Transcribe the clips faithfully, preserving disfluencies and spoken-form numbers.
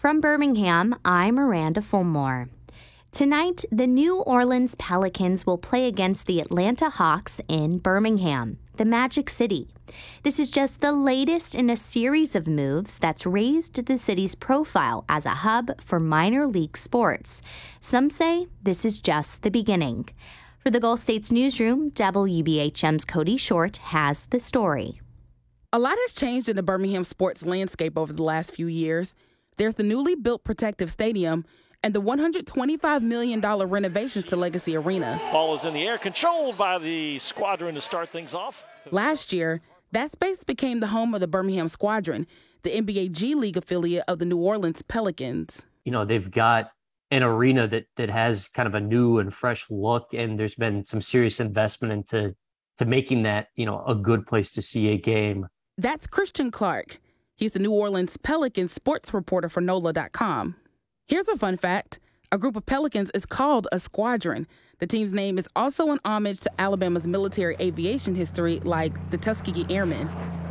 From Birmingham, I'm Miranda Fulmore. Tonight, the New Orleans Pelicans will play against the Atlanta Hawks in Birmingham, the Magic City. This is just the latest in a series of moves that's raised the city's profile as a hub for minor league sports. Some say this is just the beginning. For the Gulf States Newsroom, W B H M's Cody Short has the story. A lot has changed in the Birmingham sports landscape over the last few years. There's the newly built Protective Stadium and the one hundred twenty-five million dollars renovations to Legacy Arena. Ball is in the air, controlled by the Squadron to start things off. Last year, that space became the home of the Birmingham Squadron, the N B A G League affiliate of the New Orleans Pelicans. You know, they've got an arena that that has kind of a new and fresh look, and there's been some serious investment into to making that, you know, a good place to see a game. That's Christian Clark. He's the New Orleans Pelicans sports reporter for N O L A dot com. Here's a fun fact. A group of Pelicans is called a squadron. The team's name is also an homage to Alabama's military aviation history, like the Tuskegee Airmen.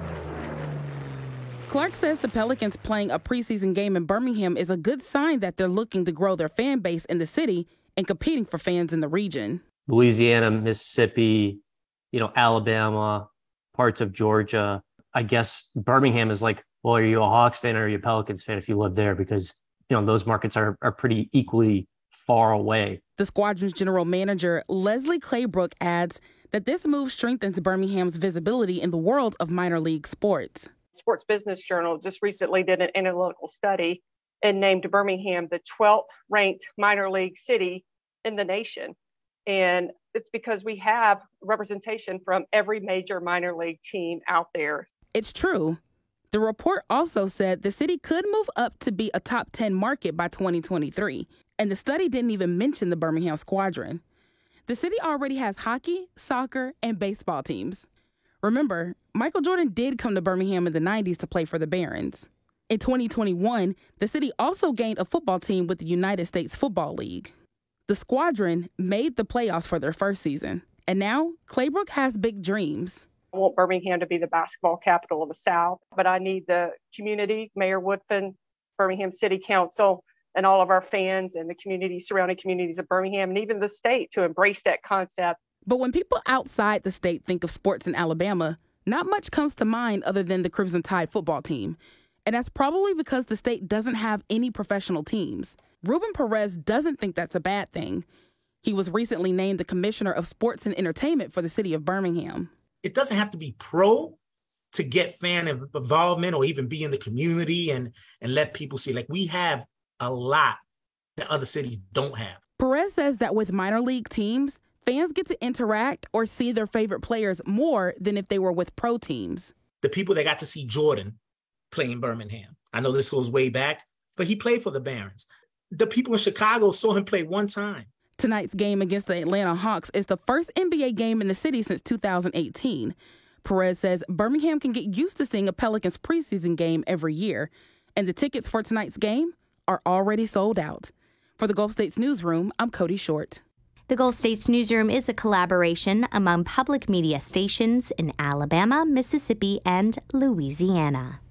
Clark says the Pelicans playing a preseason game in Birmingham is a good sign that they're looking to grow their fan base in the city and competing for fans in the region. Louisiana, Mississippi, you know, Alabama, parts of Georgia. I guess Birmingham is like, well, are you a Hawks fan or are you a Pelicans fan if you live there? Because, you know, those markets are, are pretty equally far away. The Squadron's general manager, Leslie Claybrook, adds that this move strengthens Birmingham's visibility in the world of minor league sports. Sports Business Journal just recently did an analytical study and named Birmingham the twelfth ranked minor league city in the nation. And it's because we have representation from every major minor league team out there. It's true. The report also said the city could move up to be a top ten market by twenty twenty-three. And the study didn't even mention the Birmingham Squadron. The city already has hockey, soccer, and baseball teams. Remember, Michael Jordan did come to Birmingham in the nineties to play for the Barons. In twenty twenty-one, the city also gained a football team with the United States Football League. The Squadron made the playoffs for their first season. And now, Claybrook has big dreams. I want Birmingham to be the basketball capital of the South, but I need the community, Mayor Woodfin, Birmingham City Council, and all of our fans and the community, surrounding communities of Birmingham, and even the state to embrace that concept. But when people outside the state think of sports in Alabama, not much comes to mind other than the Crimson Tide football team. And that's probably because the state doesn't have any professional teams. Ruben Perez doesn't think that's a bad thing. He was recently named the Commissioner of Sports and Entertainment for the city of Birmingham. It doesn't have to be pro to get fan involvement or even be in the community and, and let people see. Like, we have a lot that other cities don't have. Perez says that with minor league teams, fans get to interact or see their favorite players more than if they were with pro teams. The people that got to see Jordan play in Birmingham. I know this goes way back, but he played for the Barons. The people in Chicago saw him play one time. Tonight's game against the Atlanta Hawks is the first N B A game in the city since two thousand eighteen. Perez says Birmingham can get used to seeing a Pelicans preseason game every year, and the tickets for tonight's game are already sold out. For the Gulf States Newsroom, I'm Cody Short. The Gulf States Newsroom is a collaboration among public media stations in Alabama, Mississippi, and Louisiana.